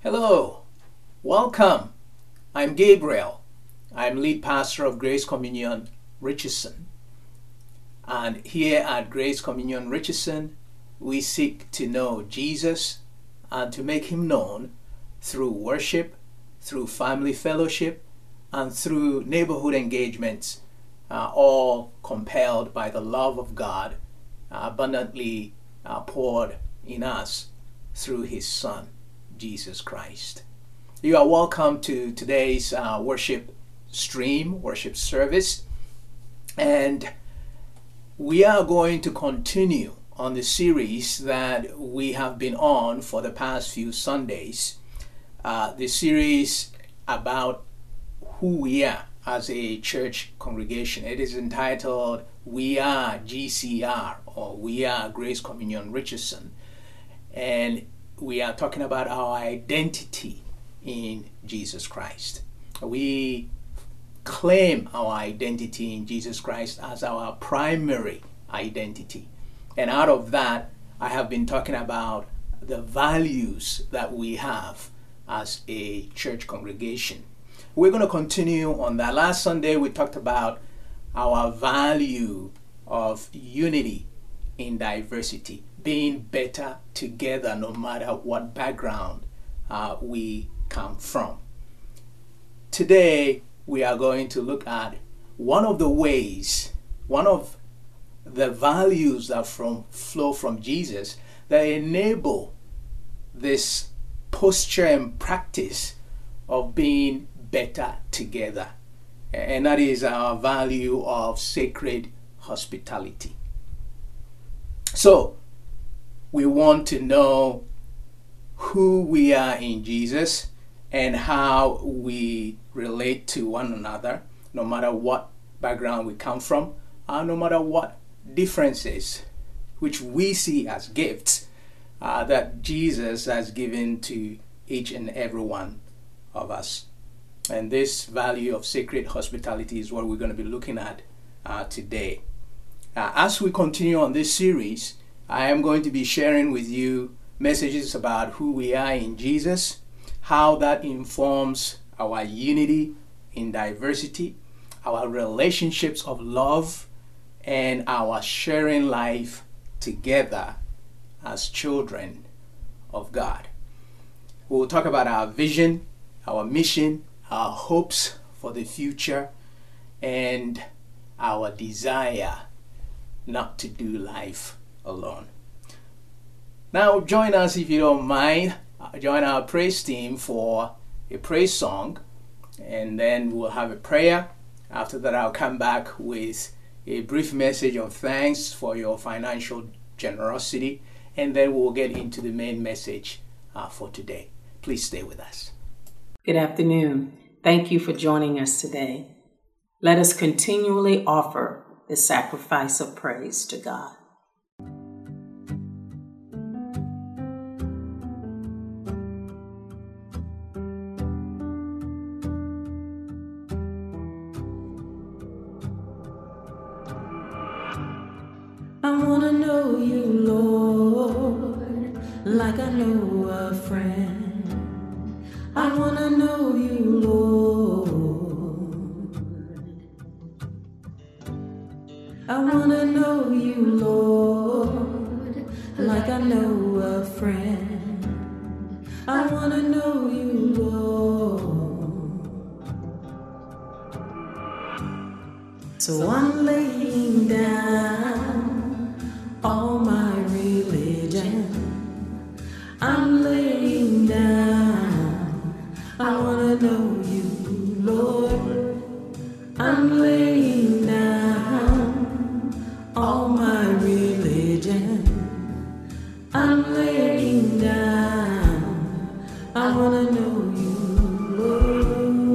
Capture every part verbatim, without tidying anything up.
Hello, welcome. I'm Gabriel. I'm lead pastor of Grace Communion Richardson. And here at Grace Communion Richardson, we seek to know Jesus and to make him known through worship, through family fellowship, and through neighborhood engagements, uh, all compelled by the love of God uh, abundantly uh, poured in us through his Son, Jesus Christ. You are welcome to today's uh, worship stream, worship service, and we are going to continue on the series that we have been on for the past few Sundays. Uh, the series about who we are as a church congregation. It is entitled We Are G C R, or We Are Grace Communion Richardson. And we are talking about our identity in Jesus Christ. We claim our identity in Jesus Christ as our primary identity. And out of that, I have been talking about the values that we have as a church congregation. We're going to continue on that. Last Sunday, we talked about our value of unity in diversity, being better together no matter what background uh, we come from. Today, we are going to look at one of the ways, one of the values that from flow from Jesus that enable this posture and practice of being better together. And that is our value of sacred hospitality. So, we want to know who we are in Jesus and how we relate to one another, no matter what background we come from, and no matter what differences, which we see as gifts uh, that Jesus has given to each and every one of us. And this value of sacred hospitality is what we're going to be looking at uh, today. Uh, as we continue on this series, I am going to be sharing with you messages about who we are in Jesus, how that informs our unity in diversity, our relationships of love, and our sharing life together as children of God. We'll talk about our vision, our mission, our hopes for the future, and our desire not to do life alone. Now join us, if you don't mind, join our praise team for a praise song, and then we'll have a prayer. After that, I'll come back with a brief message of thanks for your financial generosity, and then we'll get into the main message uh, for today. Please stay with us. Good afternoon. Thank you for joining us today. Let us continually offer the sacrifice of praise to God. I want to know you, Lord, like I know a friend. I want to know you, Lord. I want to know you, Lord, like I know a friend. I want to know you, Lord. So I'm laying down all my religion. I'm laying down, I want to know you, Lord. I'm laying down all my religion. I'm laying down, I want to know you, Lord.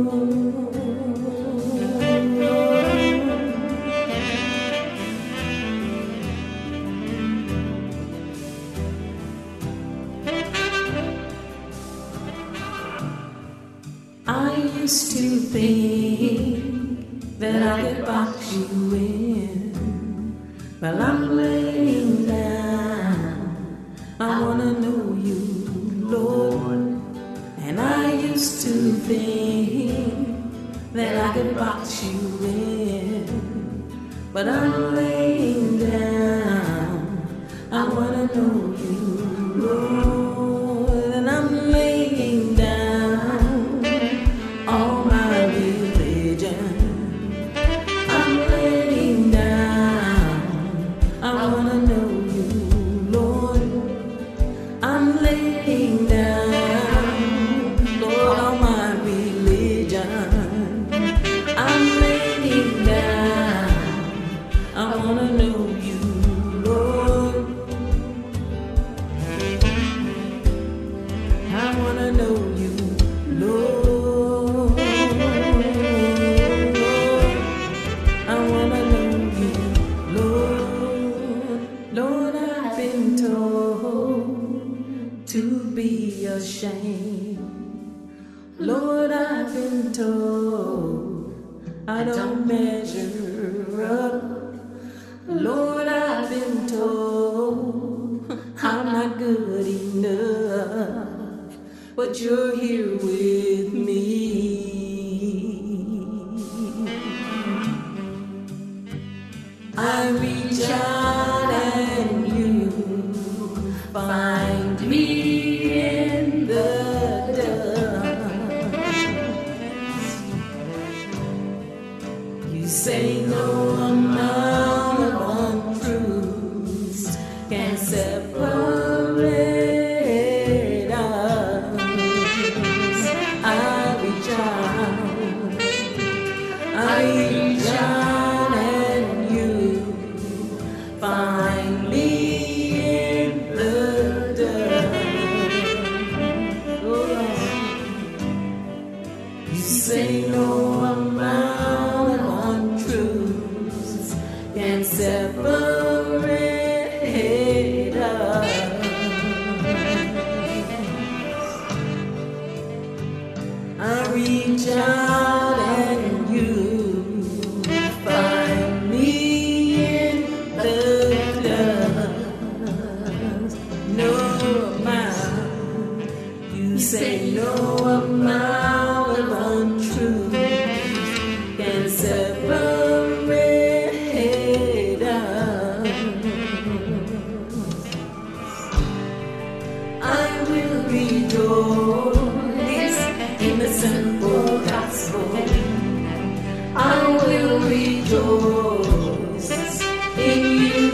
I used to think that I could box you in. Well, I'm laying down, I want to know you, Lord. And to think that I could box you in, but I'm laying down. I wanna know you, Lord, and I'm laying down all my religion. I'm laying down. I wanna know you, Lord. I'm laying down, Lord, all my religion. I'm laying down. I wanna know you, Lord. I wanna know you, Lord. I wanna know you, Lord. Lord, I've been told to be ashamed. Lord, I've been told I don't measure up. Lord, I've been told I'm not good enough, but you're here with me. I reach out and you find me in the dust. You say no amount of untruths can separate us. I reach out, I reach out and you find me in the dust. Oh, you say no amount of untruths can separate us. I reach out and you find me in the dust. No amount, you say no amount of untruth can separate us. I will rejoice in the simple gospel. I will rejoice in you,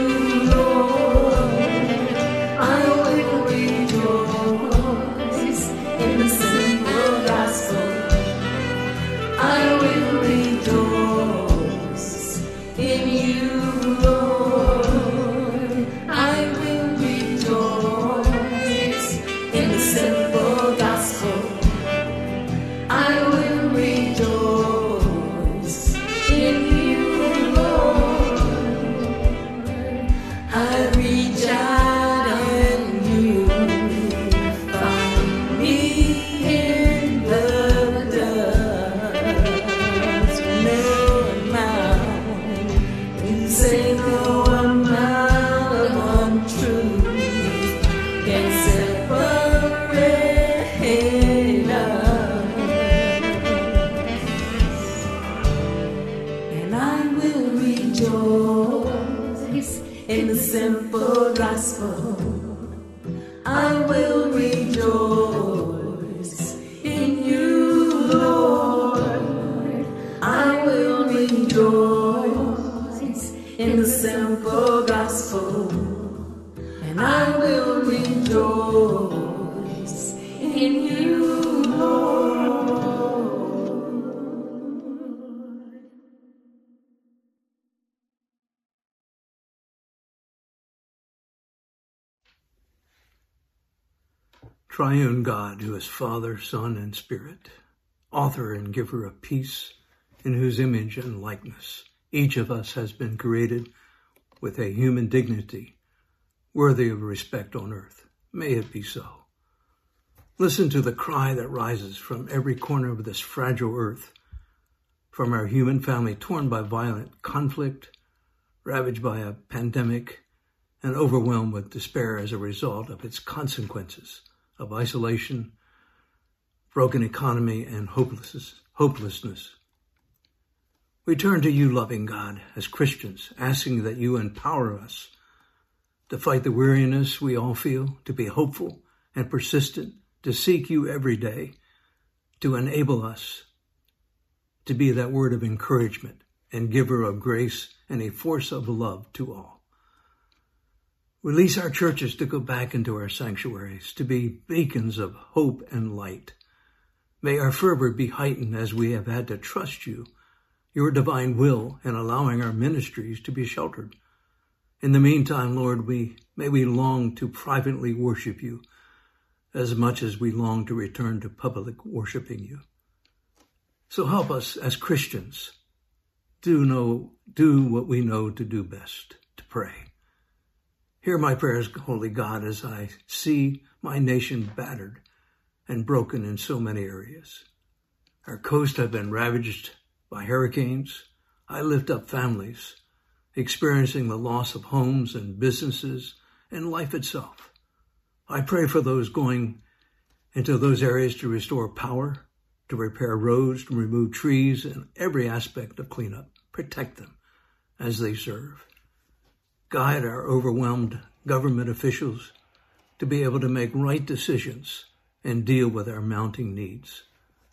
Lord. I will rejoice in the simple gospel. I will rejoice in you, Lord. I will rejoice in the simple gospel. I will rejoice in you, Lord. I reach out and you find me in the dust. No amount, you say no amount of untruth can separate us. And I will rejoice in the simple gospel. I will rejoice in you, Lord. I will rejoice in the simple gospel. And I will rejoice in you, Lord. Triune God, who is Father, Son, and Spirit, author and giver of peace, in whose image and likeness each of us has been created with a human dignity worthy of respect on earth. May it be so. Listen to the cry that rises from every corner of this fragile earth, from our human family torn by violent conflict, ravaged by a pandemic, and overwhelmed with despair as a result of its consequences of isolation, broken economy, and hopelessness. hopelessness. We turn to you, loving God, as Christians, asking that you empower us to fight the weariness we all feel, to be hopeful and persistent, to seek you every day, to enable us to be that word of encouragement and giver of grace and a force of love to all. Release our churches to go back into our sanctuaries, to be beacons of hope and light. May our fervor be heightened as we have had to trust you, your divine will, in allowing our ministries to be sheltered. In the meantime, Lord, we may we long to privately worship you as much as we long to return to public worshiping you. So help us as Christians do know, do what we know to do best, to pray. Hear my prayers, Holy God, as I see my nation battered and broken in so many areas. Our coast have been ravaged by hurricanes. I lift up families experiencing the loss of homes and businesses and life itself. I pray for those going into those areas to restore power, to repair roads, to remove trees, and every aspect of cleanup. Protect them as they serve. Guide our overwhelmed government officials to be able to make right decisions and deal with our mounting needs.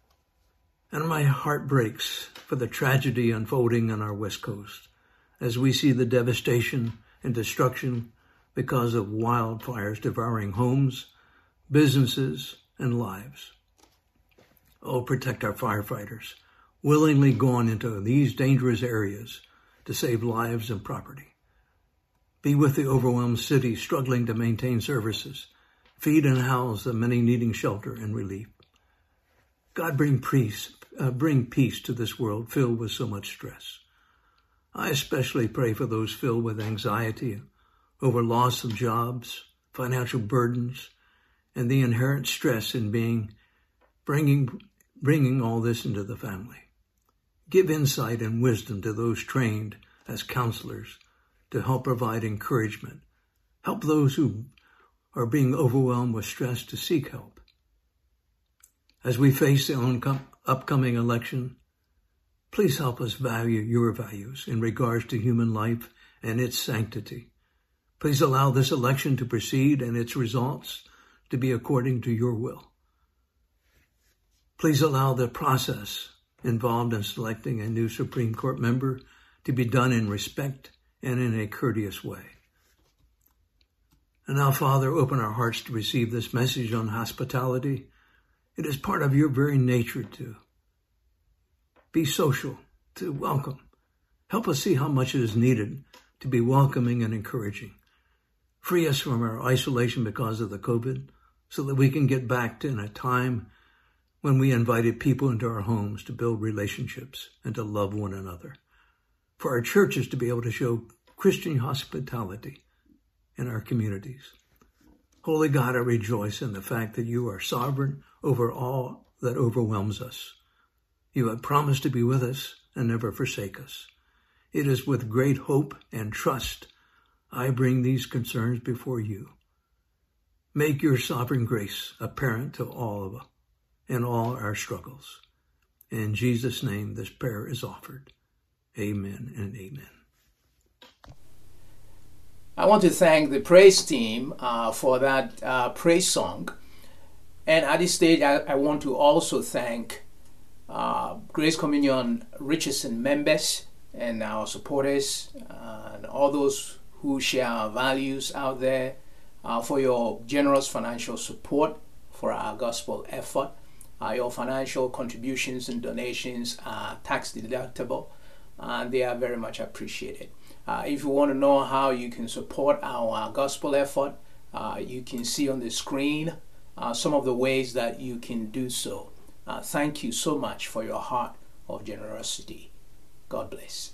And my heart breaks for the tragedy unfolding on our West Coast as we see the devastation and destruction because of wildfires devouring homes, businesses, and lives. Oh, protect our firefighters, willingly gone into these dangerous areas to save lives and property. Be with the overwhelmed city struggling to maintain services, feed and house the many needing shelter and relief. God, bring peace, uh, bring peace to this world filled with so much stress. I especially pray for those filled with anxiety over loss of jobs, financial burdens, and the inherent stress in being bringing bringing all this into the family. Give insight and wisdom to those trained as counselors to help provide encouragement. Help those who are being overwhelmed with stress to seek help. As we face the oncom- upcoming election, please help us value your values in regards to human life and its sanctity. Please allow this election to proceed and its results to be according to your will. Please allow the process involved in selecting a new Supreme Court member to be done in respect and in a courteous way. And now, Father, open our hearts to receive this message on hospitality. It is part of your very nature to be social, to welcome. Help us see how much it is needed to be welcoming and encouraging. Free us from our isolation because of the COVID so that we can get back to in a time when we invited people into our homes to build relationships and to love one another. For our churches to be able to show Christian hospitality in our communities. Holy God, I rejoice in the fact that you are sovereign over all that overwhelms us. You have promised to be with us and never forsake us. It is with great hope and trust I bring these concerns before you. Make your sovereign grace apparent to all of us in all our struggles. In Jesus' name, this prayer is offered. Amen and amen. I want to thank the praise team uh, for that uh, praise song. And at this stage, I, I want to also thank uh, Grace Communion Richardson members and our supporters uh, and all those who share our values out there uh, for your generous financial support for our gospel effort. Uh, your financial contributions and donations are tax deductible and they are very much appreciated. Uh, if you want to know how you can support our gospel effort, uh, you can see on the screen uh, some of the ways that you can do so. Uh, thank you so much for your heart of generosity. God bless.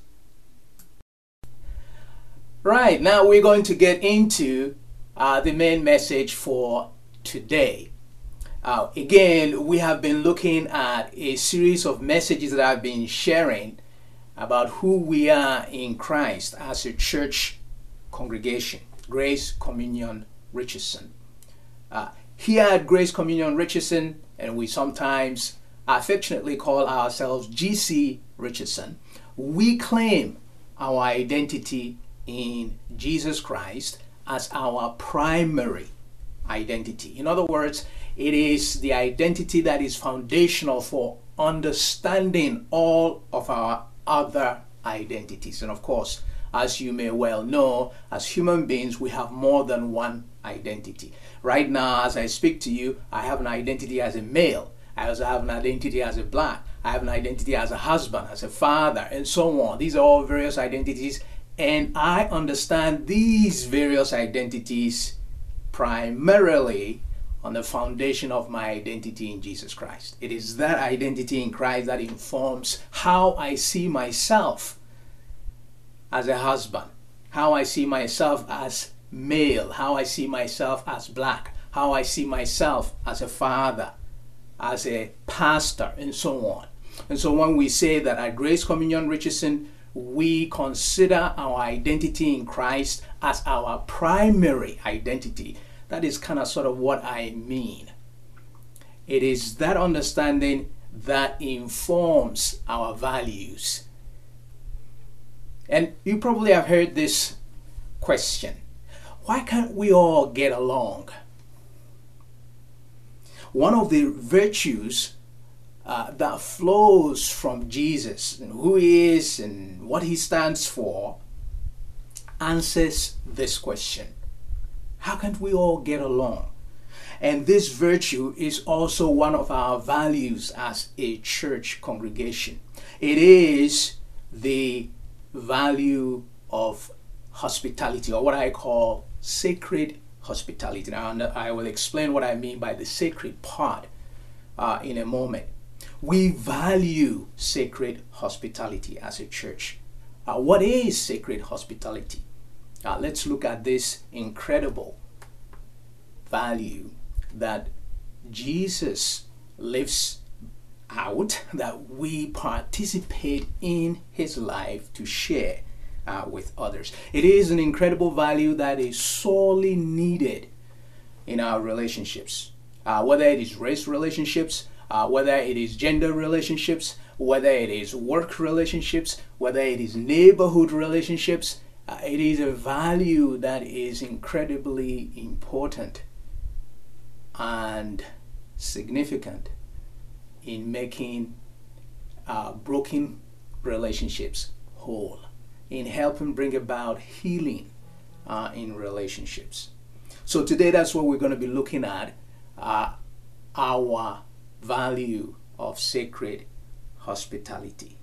Right, now we're going to get into uh, the main message for today. Uh, again, we have been looking at a series of messages that I've been sharing about who we are in Christ as a church congregation, Grace Communion Richardson. Uh, here at Grace Communion Richardson, and we sometimes affectionately call ourselves G C Richardson, we claim our identity in Jesus Christ as our primary identity. In other words, it is the identity that is foundational for understanding all of our other identities. And of course, as you may well know, as human beings, we have more than one identity. Right now, as I speak to you, I have an identity as a male. I also have an identity as a black. I have an identity as a husband, as a father, and so on. These are all various identities, and I understand these various identities primarily on the foundation of my identity in Jesus Christ. It is that identity in Christ that informs how I see myself as a husband, how I see myself as male, how I see myself as black, how I see myself as a father, as a pastor, and so on. And so when we say that at Grace Communion Richardson, we consider our identity in Christ as our primary identity, that is kind of sort of what I mean. It is that understanding that informs our values. And you probably have heard this question: why can't we all get along? One of the virtues uh, that flows from Jesus, and who he is and what he stands for, answers this question: how can't we all get along? And this virtue is also one of our values as a church congregation. It is the value of hospitality, or what I call sacred hospitality. Now, I will explain what I mean by the sacred part uh, in a moment. We value sacred hospitality as a church. Uh, what is sacred hospitality? Uh, let's look at this incredible value that Jesus lives out, that we participate in his life to share uh, with others. It is an incredible value that is sorely needed in our relationships, uh, whether it is race relationships, uh, whether it is gender relationships, whether it is work relationships, whether it is neighborhood relationships. Uh, it is a value that is incredibly important and significant in making uh, broken relationships whole, in helping bring about healing uh, in relationships. So today, that's what we're going to be looking at, uh, our value of sacred hospitality.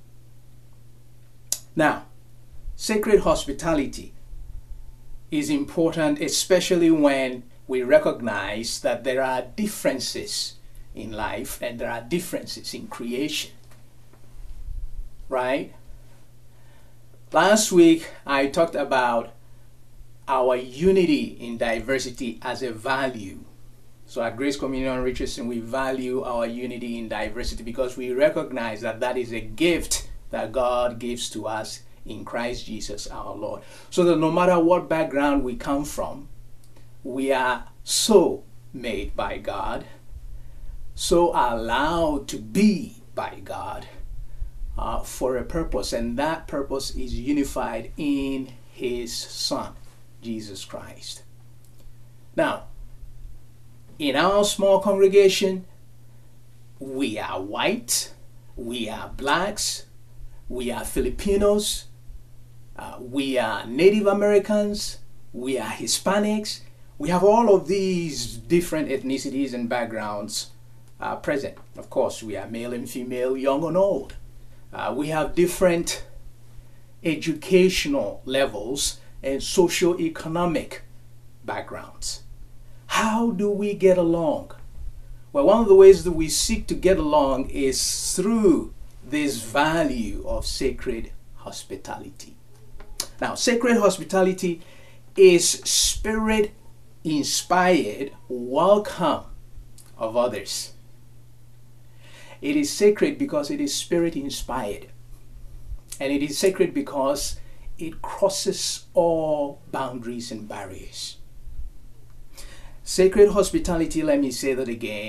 Now, sacred hospitality is important, especially when we recognize that there are differences in life and there are differences in creation. Right? Last week, I talked about our unity in diversity as a value. So at Grace Communion Richardson, we value our unity in diversity because we recognize that that is a gift that God gives to us in Christ Jesus our Lord. So that no matter what background we come from, we are so made by God, so allowed to be by God uh, for a purpose, and that purpose is unified in his Son, Jesus Christ. Now, in our small congregation, we are white, we are blacks, we are Filipinos, uh, we are Native Americans, we are Hispanics. We have all of these different ethnicities and backgrounds uh, present. Of course, we are male and female, young and old. Uh, we have different educational levels and socio-economic backgrounds. How do we get along? Well, one of the ways that we seek to get along is through this value of sacred hospitality. Now, sacred hospitality is spirit inspired welcome of others. It is sacred because it is spirit inspired, and it is sacred because it crosses all boundaries and barriers. Sacred hospitality, let me say that again,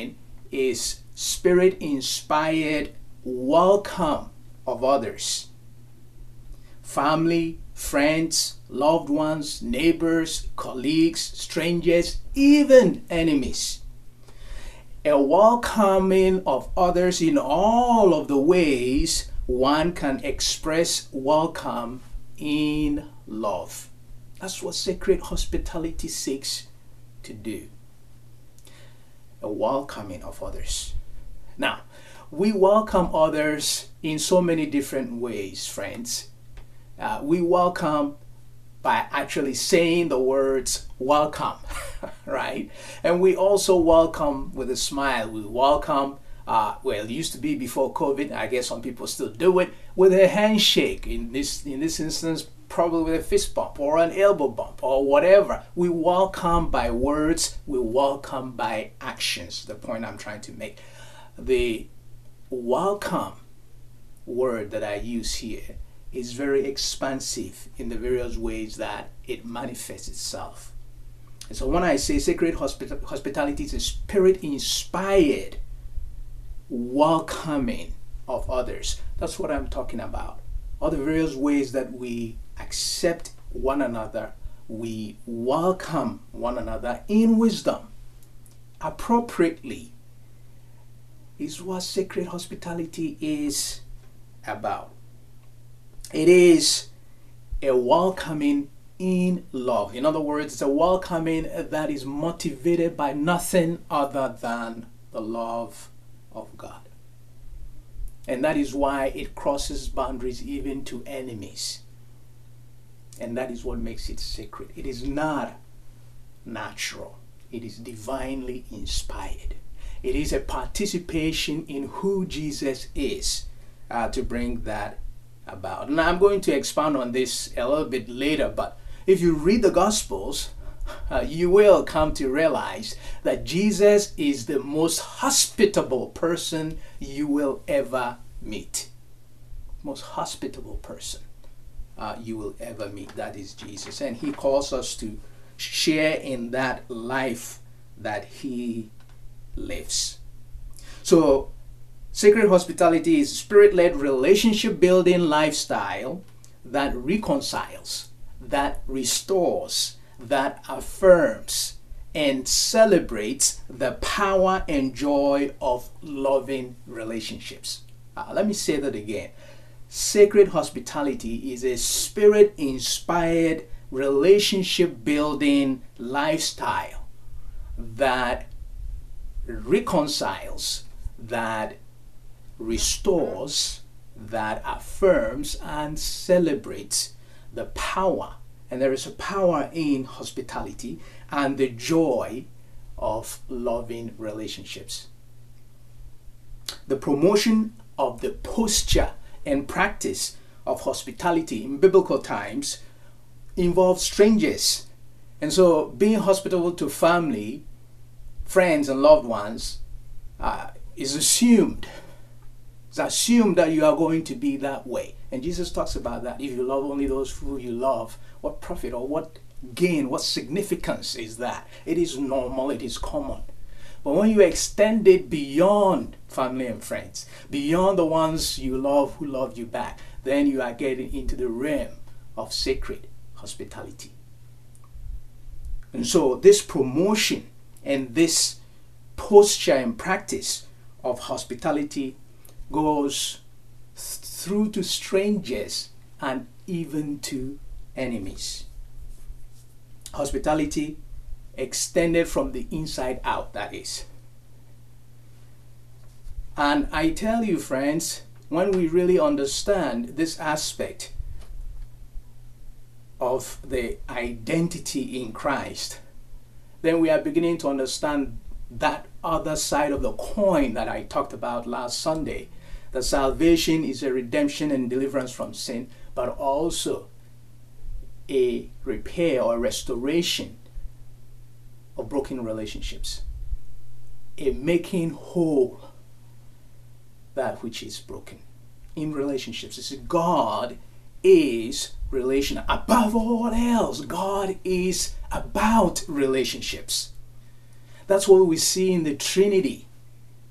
is spirit-inspired welcome of others. Family, friends, loved ones, neighbors, colleagues, strangers, even enemies. A welcoming of others in all of the ways one can express welcome in love. That's what sacred hospitality seeks to do. A welcoming of others. Now, we welcome others in so many different ways, friends. Uh, we welcome by actually saying the words welcome, right? And we also welcome with a smile. We welcome, uh, well, it used to be before COVID. I guess some people still do it with a handshake. In this, in this instance, probably with a fist bump or an elbow bump or whatever. We welcome by words. We welcome by actions. The point I'm trying to make. The welcome word that I use here is very expansive in the various ways that it manifests itself. And so when I say sacred hospita- hospitality is a spirit-inspired welcoming of others, that's what I'm talking about. All the various ways that we accept one another, we welcome one another in wisdom, appropriately, is what sacred hospitality is about. It is a welcoming in love. In other words, it's a welcoming that is motivated by nothing other than the love of God. And that is why it crosses boundaries even to enemies. And that is what makes it sacred. It is not natural. It is divinely inspired. It is a participation in who Jesus is uh, to bring that about. Now I'm going to expound on this a little bit later, but if you read the Gospels, uh, you will come to realize that Jesus is the most hospitable person you will ever meet. Most hospitable person uh, you will ever meet. That is Jesus. And he calls us to share in that life that he lives. So sacred hospitality is a spirit-led relationship building lifestyle that reconciles, that restores, that affirms, and celebrates the power and joy of loving relationships. Uh, let me say that again. Sacred hospitality is a spirit-inspired relationship building lifestyle that reconciles, that restores, that affirms and celebrates the power, and there is a power in hospitality and the joy of loving relationships. The promotion of the posture and practice of hospitality in biblical times involves strangers. And so being hospitable to family, friends and loved ones uh, is assumed. It's assumed that you are going to be that way. And Jesus talks about that. If you love only those who you love, what profit or what gain, what significance is that? It is normal, it is common. But when you extend it beyond family and friends, beyond the ones you love who love you back, then you are getting into the realm of sacred hospitality. And so this promotion and this posture and practice of hospitality goes th- through to strangers and even to enemies. Hospitality extended from the inside out, that is. And I tell you, friends, when we really understand this aspect of the identity in Christ, then we are beginning to understand that other side of the coin that I talked about last Sunday. That salvation is a redemption and deliverance from sin, but also a repair or restoration of broken relationships. A making whole that which is broken in relationships. You see, God is relational. Above all else, God is about relationships. That's what we see in the Trinity.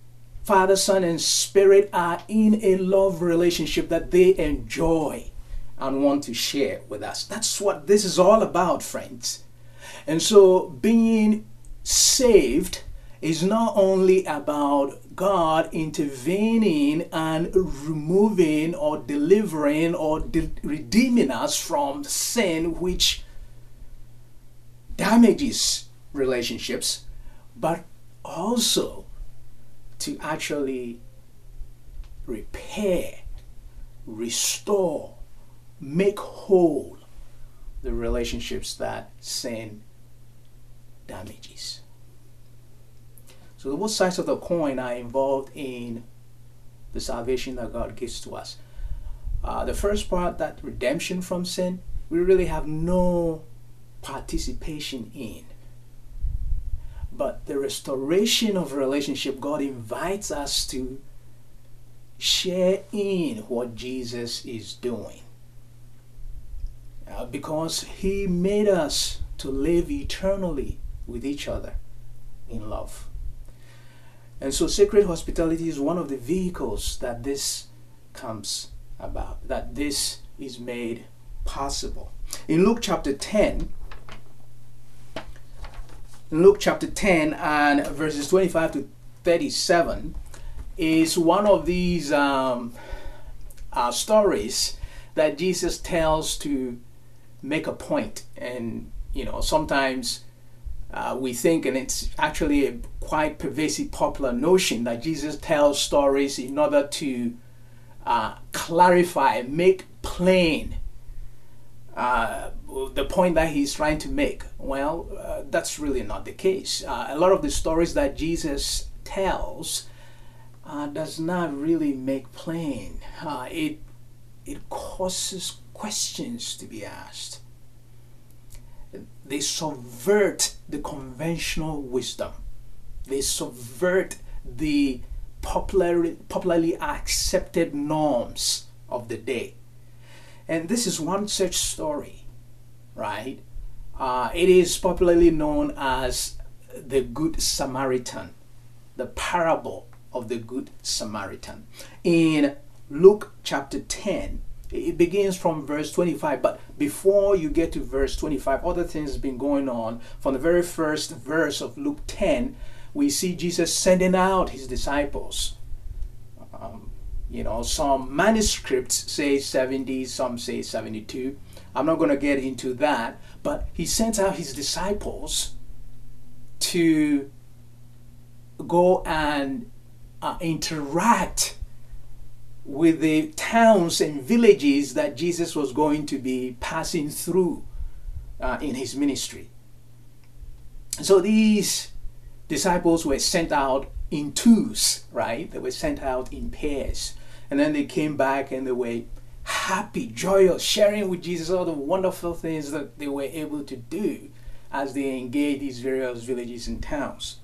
Father, Son, and Spirit are in a love relationship that they enjoy and want to share with us. That's what this is all about, friends. And so being saved is not only about God intervening and removing or delivering or de- redeeming us from sin which damages relationships, but also to actually repair, restore, make whole the relationships that sin damages. So both sides of the coin are involved in the salvation that God gives to us. Uh, the first part, that redemption from sin, we really have no participation in. But the restoration of relationship, God invites us to share in what Jesus is doing. Uh, because he made us to live eternally with each other in love. And so sacred hospitality is one of the vehicles that this comes about, that this is made possible. In Luke chapter ten, in Luke chapter ten and verses twenty-five to thirty-seven is one of these um, uh, stories that Jesus tells to make a point. And, you know, sometimes Uh, we think, and it's actually a quite pervasive popular notion, that Jesus tells stories in order to uh, clarify, make plain uh, the point that he's trying to make. Well, uh, that's really not the case. Uh, a lot of the stories that Jesus tells uh, does not really make plain. Uh, it it causes questions to be asked. They subvert the conventional wisdom. They subvert the popular, popularly accepted norms of the day. And this is one such story, right? Uh, it is popularly known as the Good Samaritan, the parable of the Good Samaritan. In Luke chapter ten, it begins from verse twenty-five, but before you get to verse twenty-five, other things have been going on. From the very first verse of Luke ten, we see Jesus sending out his disciples. Um, you know, some manuscripts say seventy, some say seventy-two. I'm not going to get into that, but he sends out his disciples to go and uh, interact with the towns and villages that Jesus was going to be passing through uh, in his ministry. So these disciples were sent out in twos, right? They were sent out in pairs. And then they came back and they were happy, joyous, sharing with Jesus all the wonderful things that they were able to do as they engaged these various villages and towns.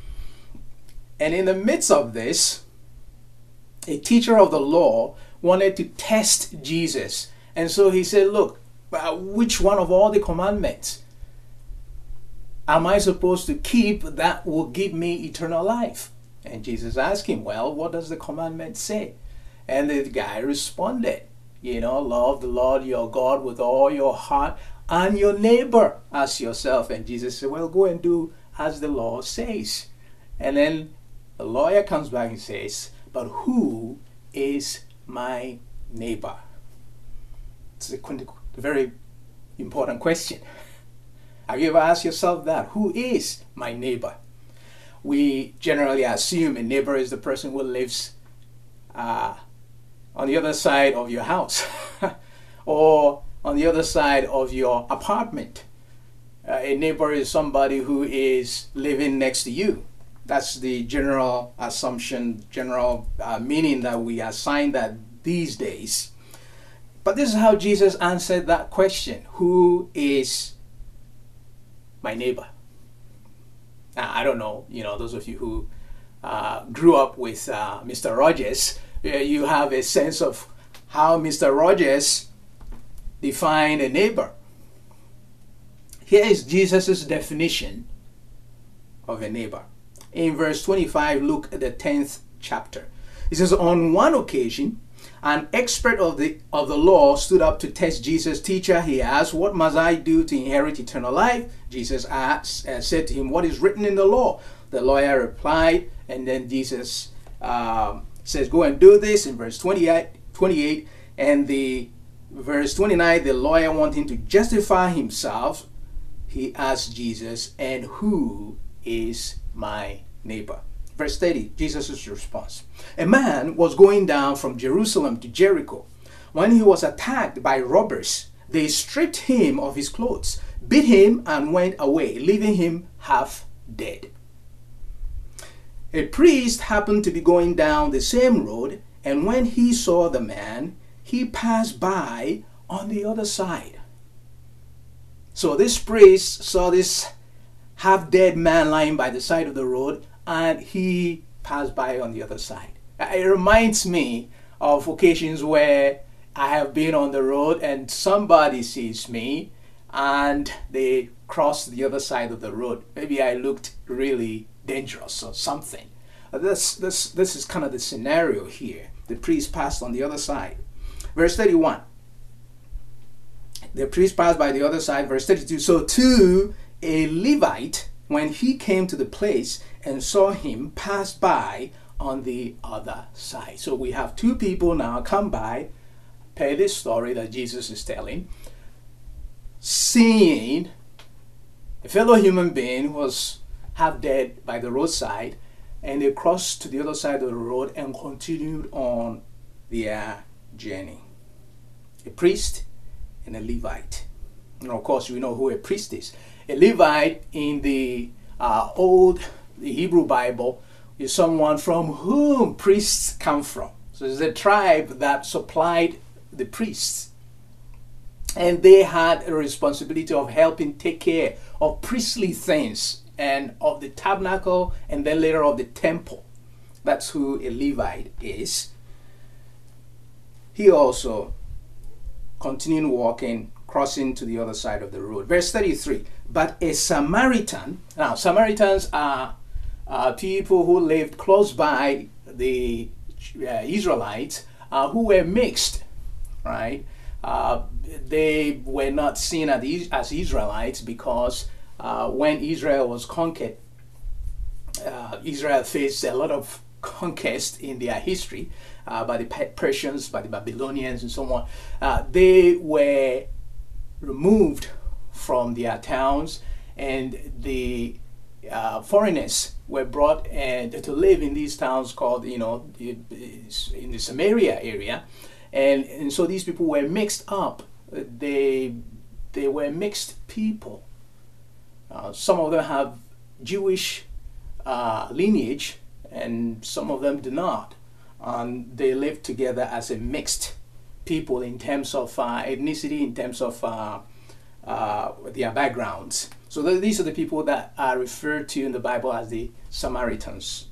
And in the midst of this, a teacher of the law wanted to test Jesus. And so he said, look, uh, which one of all the commandments am I supposed to keep that will give me eternal life? And Jesus asked him, well, what does the commandment say? And the guy responded, you know, love the Lord your God with all your heart and your neighbor as yourself. And Jesus said, well, go and do as the law says. And then the lawyer comes back and says, but who is my neighbor? It's a very important question. Have you ever asked yourself that? Who is my neighbor? We generally assume a neighbor is the person who lives uh, on the other side of your house or on the other side of your apartment. Uh, a neighbor is somebody who is living next to you. That's the general assumption, general uh, meaning that we assign that these days. But this is how Jesus answered that question. Who is my neighbor? Now, I don't know, you know, those of you who uh, grew up with uh, Mister Rogers, uh, you have a sense of how Mister Rogers defined a neighbor. Here is Jesus' definition of a neighbor. In verse twenty-five, look at the tenth chapter. It says, on one occasion, an expert of the of the law stood up to test Jesus. Teacher, he asked, what must I do to inherit eternal life? Jesus asked, uh, said to him, what is written in the law? The lawyer replied, and then Jesus um, says, go and do this in verse twenty-eight, twenty-eight, and the verse twenty-nine, the lawyer wanting to justify himself, he asked Jesus, and who is my neighbor? Verse thirty, Jesus' response. A man was going down from Jerusalem to Jericho. When he was attacked by robbers, they stripped him of his clothes, beat him, and went away, leaving him half dead. A priest happened to be going down the same road, and when he saw the man, he passed by on the other side. So this priest saw this half-dead man lying by the side of the road, and he passed by on the other side. It reminds me of occasions where I have been on the road and somebody sees me and they cross the other side of the road. Maybe I looked really dangerous or something. This, this, this is kind of the scenario here. The priest passed on the other side. Verse thirty-one. The priest passed by the other side. Verse thirty-two. So too a Levite, when he came to the place and saw him, passed by on the other side. So we have two people now come by, per this story that Jesus is telling, seeing a fellow human being who was half dead by the roadside, and they crossed to the other side of the road and continued on their journey. A priest and a Levite. And of course, we know who a priest is. A Levite in the uh, old the Hebrew Bible is someone from whom priests come from. So it's a tribe that supplied the priests. And they had a responsibility of helping take care of priestly things and of the tabernacle and then later of the temple. That's who a Levite is. He also continued walking, crossing to the other side of the road. Verse thirty-three, but a Samaritan, now Samaritans are uh, people who lived close by the uh, Israelites uh, who were mixed, right? Uh, they were not seen as Israelites because uh, when Israel was conquered, uh, Israel faced a lot of conquest in their history uh, by the Persians, by the Babylonians, and so on. Uh, they were removed from their towns, and the uh, foreigners were brought and to live in these towns called, you know, in the Samaria area, and and so these people were mixed up. They they were mixed people. Uh, some of them have Jewish uh, lineage, and some of them do not. And they live together as a mixed people in terms of uh, ethnicity, in terms of uh, uh, their backgrounds. So th these are the people that are referred to in the Bible as the Samaritans.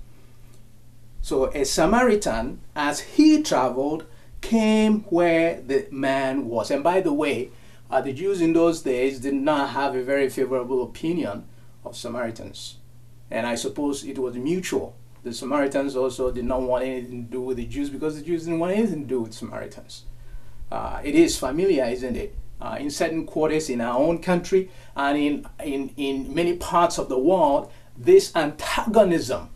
So a Samaritan, as he traveled, came where the man was. And by the way, uh, the Jews in those days did not have a very favorable opinion of Samaritans. And I suppose it was mutual. The Samaritans also did not want anything to do with the Jews because the Jews didn't want anything to do with Samaritans. Uh, it is familiar, isn't it? Uh, in certain quarters in our own country and in, in, in many parts of the world, this antagonism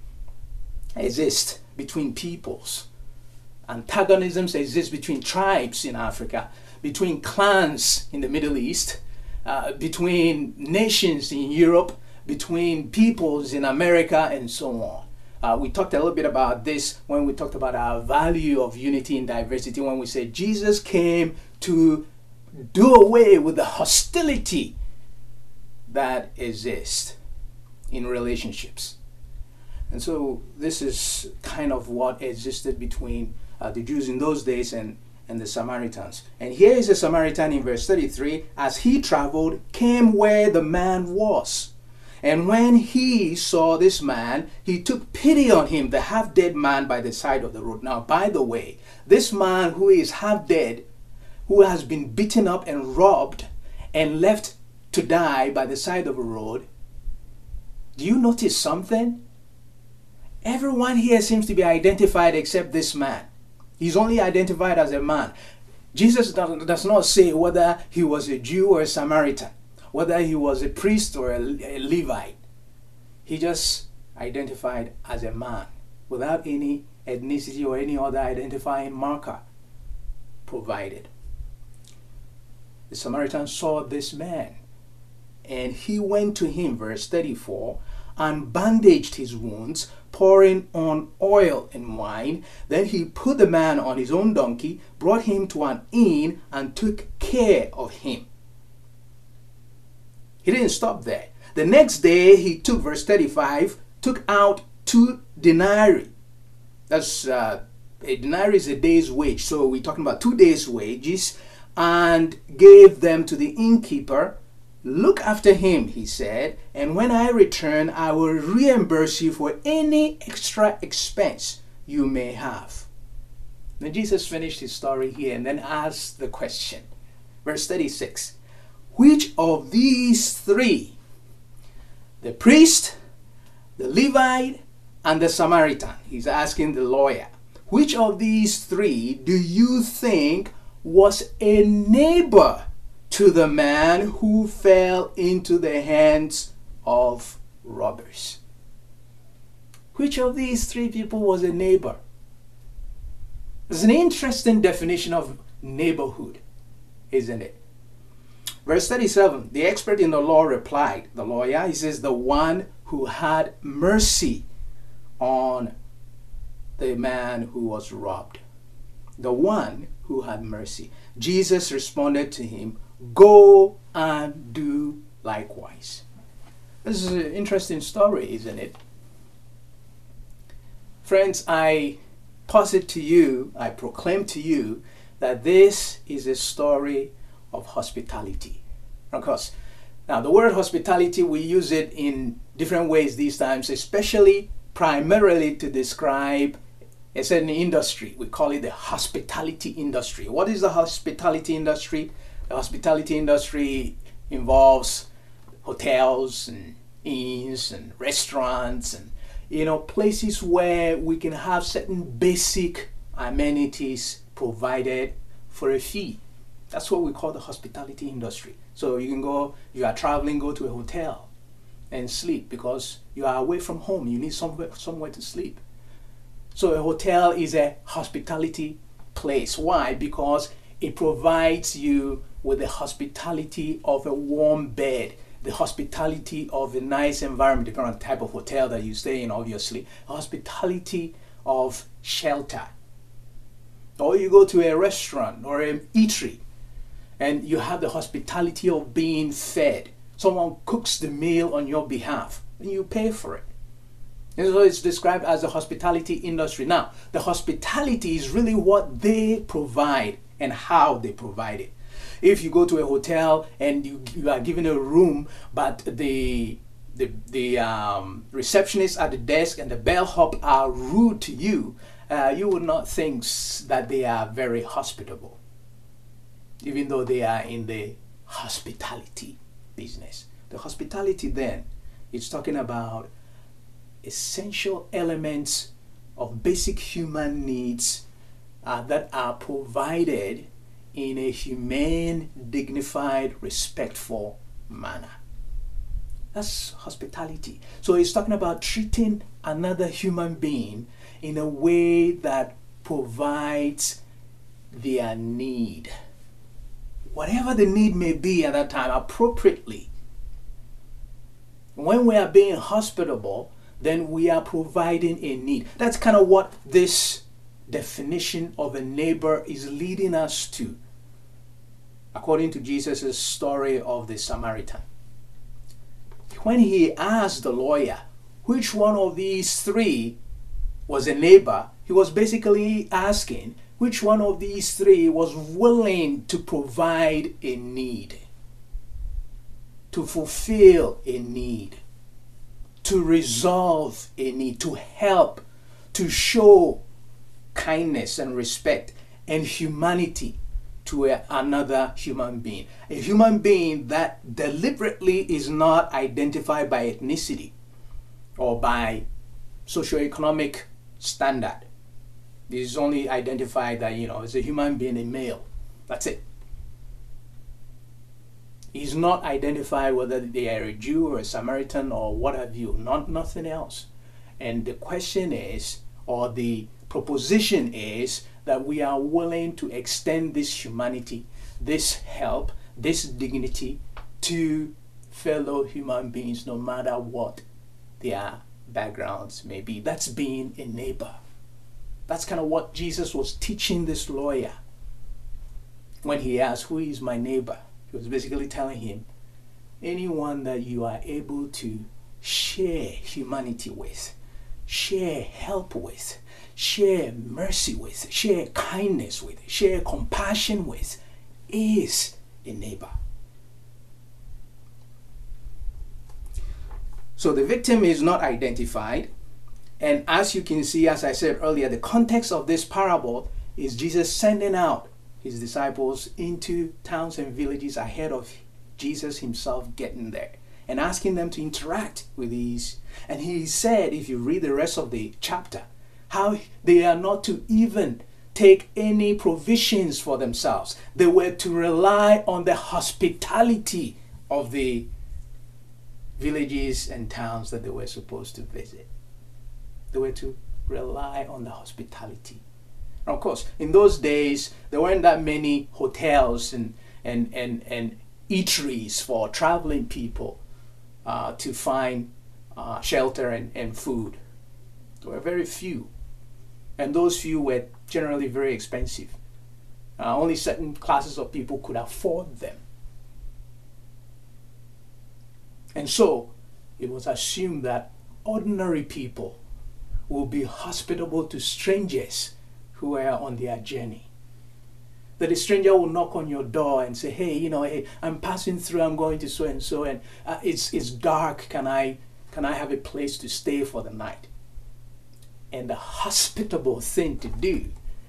exists between peoples. Antagonisms exist between tribes in Africa, between clans in the Middle East, uh, between nations in Europe, between peoples in America, and so on. Uh, we talked a little bit about this when we talked about our value of unity and diversity, when we said Jesus came to do away with the hostility that exists in relationships. And so this is kind of what existed between uh, the Jews in those days and, and the Samaritans. And here is a Samaritan in verse thirty-three, as he traveled, came where the man was. And when he saw this man, he took pity on him, the half-dead man by the side of the road. Now, by the way, this man who is half-dead, who has been beaten up and robbed and left to die by the side of a road, do you notice something? Everyone here seems to be identified except this man. He's only identified as a man. Jesus does not say whether he was a Jew or a Samaritan, whether he was a priest or a, a Levite. He just identified as a man without any ethnicity or any other identifying marker provided. The Samaritan saw this man, and he went to him, verse thirty-four, and bandaged his wounds, pouring on oil and wine. Then he put the man on his own donkey, brought him to an inn, and took care of him. He didn't stop there. The next day he took, verse thirty-five, took out two denarii. That's uh, a denarii is a day's wage. So we're talking about two days' wages, and gave them to the innkeeper. Look after him, he said, and when I return, I will reimburse you for any extra expense you may have. Then Jesus finished his story here and then asked the question. Verse thirty-six, which of these three, the priest, the Levite, and the Samaritan, he's asking the lawyer, which of these three do you think was a neighbor to the man who fell into the hands of robbers? Which of these three people was a neighbor? It's an interesting definition of neighborhood, isn't it? Verse thirty-seven, the expert in the law replied, the lawyer, he says, the one who had mercy on the man who was robbed. The one who had mercy. Jesus responded to him, go and do likewise. This is an interesting story, isn't it? Friends, I posit to you, I proclaim to you that this is a story of hospitality. Of course, now the word hospitality, we use it in different ways these times, especially primarily to describe a certain industry. We call it the hospitality industry. What is the hospitality industry? The hospitality industry involves hotels and inns and restaurants and, you know, places where we can have certain basic amenities provided for a fee. That's what we call the hospitality industry. So you can go, you are traveling, go to a hotel and sleep because you are away from home. You need somewhere, somewhere to sleep. So a hotel is a hospitality place. Why? Because it provides you with the hospitality of a warm bed, the hospitality of a nice environment, depending on the type of hotel that you stay in, obviously, hospitality of shelter. Or you go to a restaurant or an eatery and you have the hospitality of being fed. Someone cooks the meal on your behalf and you pay for it. And so it's described as the hospitality industry. Now, the hospitality is really what they provide and how they provide it. If you go to a hotel and you, you are given a room, but the the, the um, receptionist at the desk and the bellhop are rude to you, uh, you would not think that they are very hospitable, even though they are in the hospitality business. The hospitality then is talking about essential elements of basic human needs uh, that are provided in a humane, dignified, respectful manner. That's hospitality. So he's talking about treating another human being in a way that provides their need. Whatever the need may be at that time, appropriately. When we are being hospitable, then we are providing a need. That's kind of what this definition of a neighbor is leading us to, according to Jesus' story of the Samaritan. When he asked the lawyer which one of these three was a neighbor, he was basically asking which one of these three was willing to provide a need, to fulfill a need, to resolve a need, to help, to show kindness and respect and humanity to a, another human being. A human being that deliberately is not identified by ethnicity or by socioeconomic standard. This is only identified that, you know, as a human being, a male. That's it. He's not identified whether they are a Jew or a Samaritan or what have you, not nothing else. And the question is, or the proposition is, that we are willing to extend this humanity, this help, this dignity to fellow human beings, no matter what their backgrounds may be. That's being a neighbor. That's kind of what Jesus was teaching this lawyer when he asked, who is my neighbor? He was basically telling him, anyone that you are able to share humanity with, share help with, share mercy with, share kindness with, share compassion with, is a neighbor. So the victim is not identified. And as you can see, as I said earlier, the context of this parable is Jesus sending out his disciples into towns and villages ahead of Jesus himself getting there and asking them to interact with these. And he said, if you read the rest of the chapter, how they are not to even take any provisions for themselves. They were to rely on the hospitality of the villages and towns that they were supposed to visit. They were to rely on the hospitality. And of course, in those days, there weren't that many hotels and and and, and eateries for traveling people uh, to find uh, shelter and, and food. There were very few. And those few were generally very expensive. Uh, only certain classes of people could afford them. And so, it was assumed that ordinary people will be hospitable to strangers who are on their journey. That a stranger will knock on your door and say, hey, you know, hey, I'm passing through, I'm going to so and so, and uh, it's it's dark, can I can I have a place to stay for the night? And the hospitable thing to do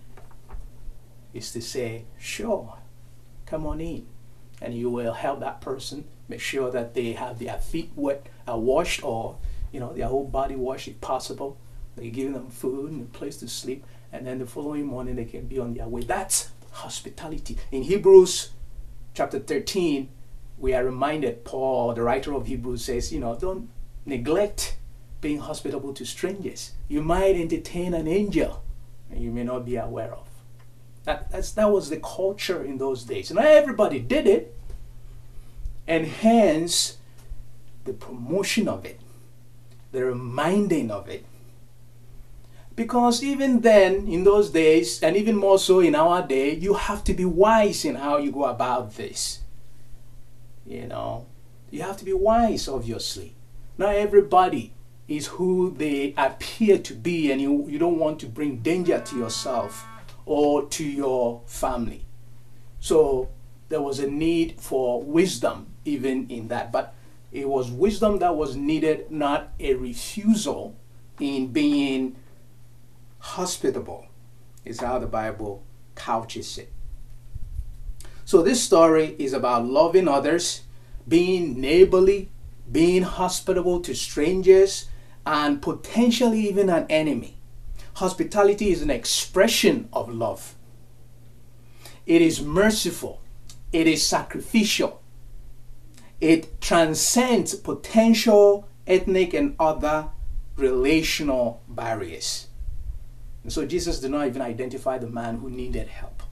is to say, sure, come on in. And you will help that person, make sure that they have their feet wet, uh, washed, or, you know, their whole body washed if possible. You're giving them food and a place to sleep, and then the following morning they can be on their way. That's hospitality. In Hebrews chapter thirteen, we are reminded, Paul, the writer of Hebrews, says, you know, don't neglect being hospitable to strangers. You might entertain an angel and you may not be aware of. That, that's, that was the culture in those days. And not everybody did it. And hence, the promotion of it, the reminding of it. Because even then, in those days, and even more so in our day, you have to be wise in how you go about this. You know, you have to be wise, obviously. Not everybody is who they appear to be, and you, you don't want to bring danger to yourself or to your family. So there was a need for wisdom even in that. But it was wisdom that was needed, not a refusal in being hospitable, is how the Bible couches it. So this story is about loving others, being neighborly, being hospitable to strangers, and potentially even an enemy. Hospitality is an expression of love. It is merciful. It is sacrificial. It transcends potential ethnic and other relational barriers. And so Jesus did not even identify the man who needed help.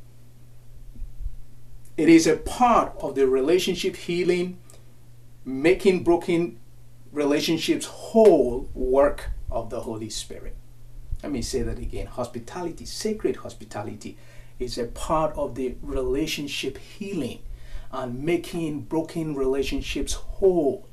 It is a part of the relationship healing, making broken relationships whole work of the Holy Spirit. Let me say that again. Hospitality, sacred hospitality, is a part of the relationship healing and making broken relationships whole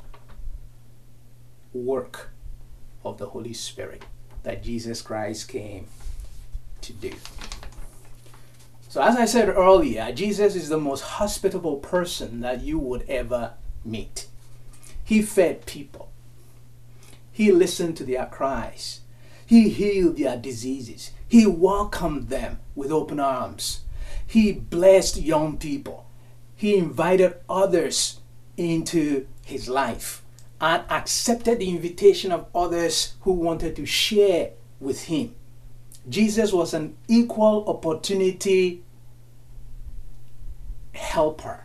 work of the Holy Spirit that Jesus Christ came to do. So as I said earlier, Jesus is the most hospitable person that you would ever meet. He fed people. He listened to their cries. He healed their diseases. He welcomed them with open arms. He blessed young people. He invited others into his life and accepted the invitation of others who wanted to share with him. Jesus was an equal opportunity helper.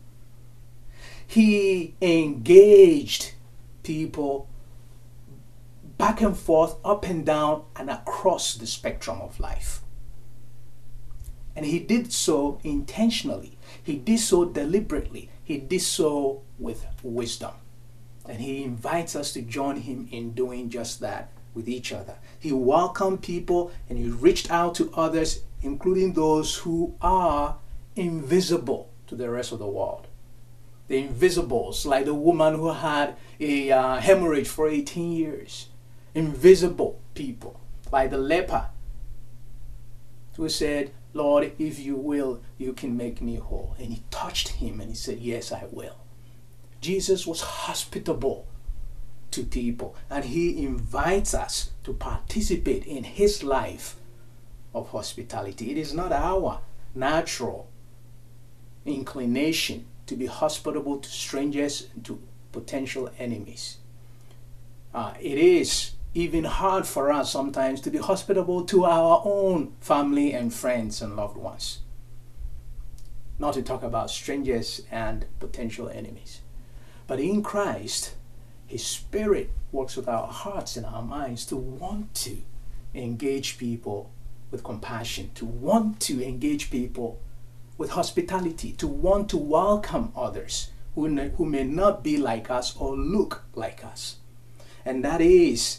He engaged people back and forth, up and down, and across the spectrum of life. And he did so intentionally. He did so deliberately. He did so with wisdom. And he invites us to join him in doing just that with each other. He welcomed people and he reached out to others, including those who are invisible to the rest of the world. The invisibles, like the woman who had a uh, hemorrhage for eighteen years. Invisible people, like the leper who said, Lord, if you will, you can make me whole. And he touched him and he said, yes, I will. Jesus was hospitable to people, and he invites us to participate in his life of hospitality. It is not our natural inclination to be hospitable to strangers and to potential enemies. Uh, it is even hard for us sometimes to be hospitable to our own family and friends and loved ones. Not to talk about strangers and potential enemies. But in Christ, his Spirit works with our hearts and our minds to want to engage people with compassion, to want to engage people with hospitality, to want to welcome others who, who may not be like us or look like us. And that is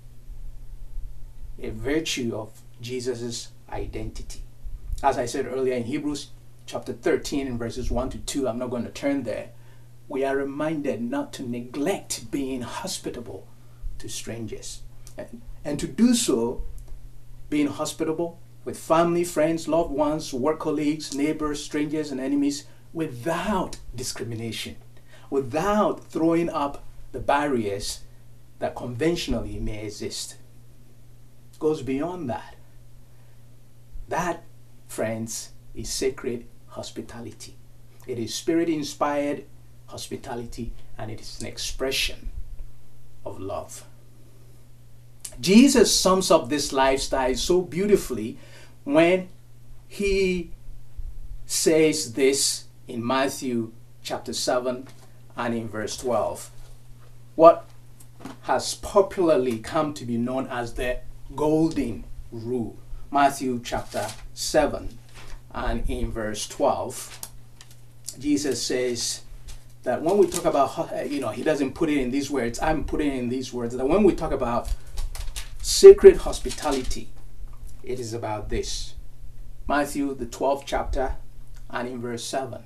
a virtue of Jesus' identity. As I said earlier in Hebrews chapter thirteen and verses one to two, I'm not going to turn there, we are reminded not to neglect being hospitable to strangers. And, and to do so, being hospitable with family, friends, loved ones, work colleagues, neighbors, strangers, and enemies, without discrimination, without throwing up the barriers that conventionally may exist. It goes beyond that. That, friends, is sacred hospitality. It is Spirit-inspired hospitality, and it is an expression of love. Jesus sums up this lifestyle so beautifully when he says this in Matthew chapter seven and in verse twelve. What has popularly come to be known as the golden rule. Matthew chapter seven and in verse twelve, Jesus says that when we talk about, you know, he doesn't put it in these words, I'm putting it in these words, that when we talk about sacred hospitality, it is about this. Matthew, the twelfth chapter, and in verse seven.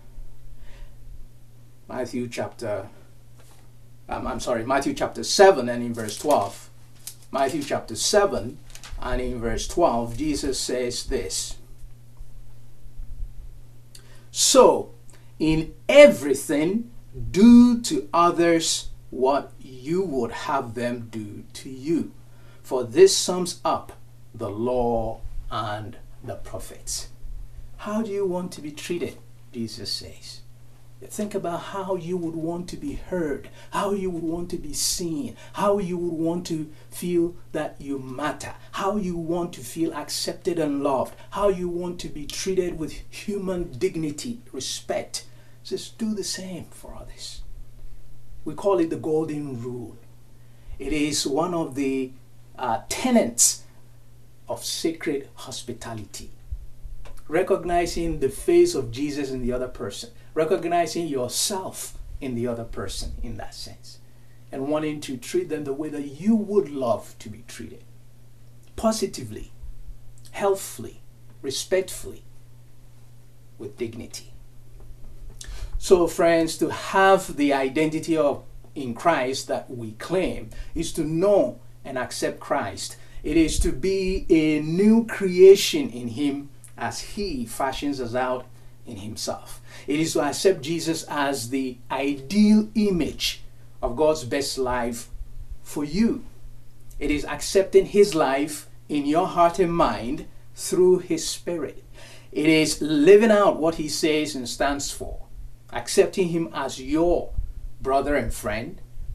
Matthew chapter, um, I'm sorry, Matthew chapter seven and in verse twelve. Matthew chapter seven and in verse twelve, Jesus says this. So, in everything, do to others what you would have them do to you. For this sums up the law and the prophets. How do you want to be treated? Jesus says. Think about how you would want to be heard, how you would want to be seen, how you would want to feel that you matter, how you want to feel accepted and loved, how you want to be treated with human dignity, respect. Just do the same for others. We call it the golden rule. It is one of the uh, tenets of sacred hospitality. Recognizing the face of Jesus in the other person. Recognizing yourself in the other person in that sense. And wanting to treat them the way that you would love to be treated. Positively, healthfully, respectfully, with dignity. So friends, to have the identity of in Christ that we claim is to know and accept Christ. It is to be a new creation in him as he fashions us out in himself. It is to accept Jesus as the ideal image of God's best life for you. It is accepting his life in your heart and mind through his Spirit. It is living out what he says and stands for. Accepting him as your brother and friend,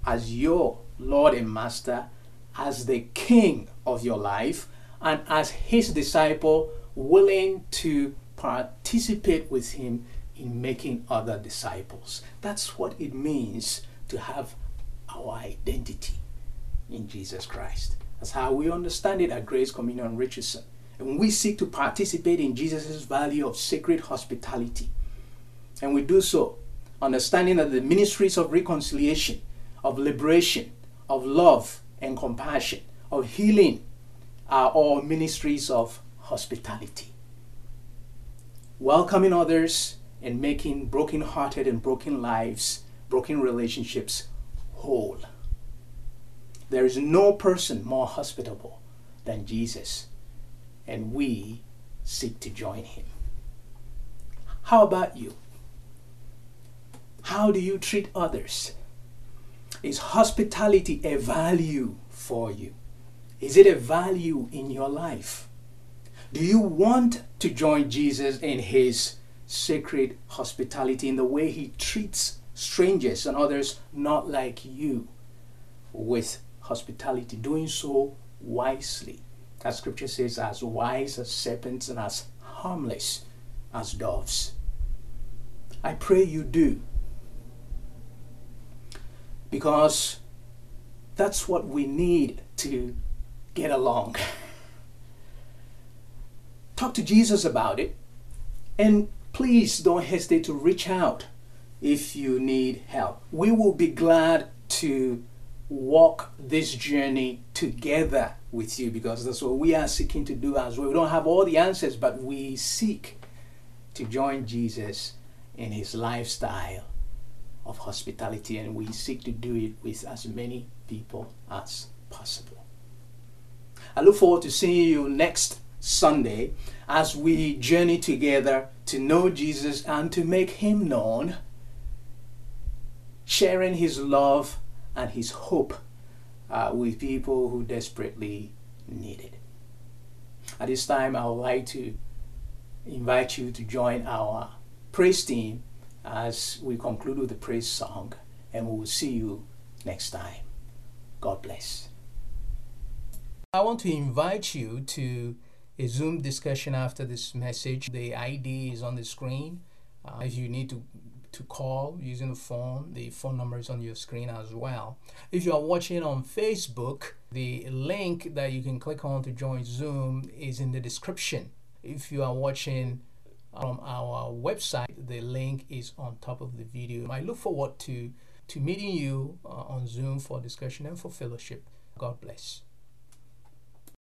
as your Lord and Master, as the King of your life, and as his disciple, willing to participate with him in making other disciples. That's what it means to have our identity in Jesus Christ. That's how we understand it at Grace Communion Richardson. And we seek to participate in Jesus' value of sacred hospitality. And we do so understanding that the ministries of reconciliation, of liberation, of love and compassion, of healing are all ministries of hospitality. Welcoming others and making broken-hearted and broken lives, broken relationships whole. There is no person more hospitable than Jesus, and we seek to join him. How about you? How do you treat others? Is hospitality a value for you? Is it a value in your life? Do you want to join Jesus in his sacred hospitality, in the way he treats strangers and others not like you with hospitality, doing so wisely? As scripture says, as wise as serpents and as harmless as doves. I pray you do, because that's what we need to get along. Talk to Jesus about it, and please don't hesitate to reach out if you need help. We will be glad to walk this journey together with you, because that's what we are seeking to do as well. We don't have all the answers, but we seek to join Jesus in his lifestyle of hospitality, and we seek to do it with as many people as possible. I look forward to seeing you next Sunday as we journey together to know Jesus and to make him known, sharing his love and his hope uh, with people who desperately need it. At this time, I would like to invite you to join our praise team as we conclude with the praise song, and we will see you next time. God bless. I want to invite you to a Zoom discussion after this message. The I D is on the screen. Uh, if you need to to call using the phone, the phone number is on your screen as well. If you are watching on Facebook, the link that you can click on to join Zoom is in the description. If you are watching from our website, the link is on top of the video. I look forward to to meeting you uh, on Zoom for discussion and for fellowship. God bless.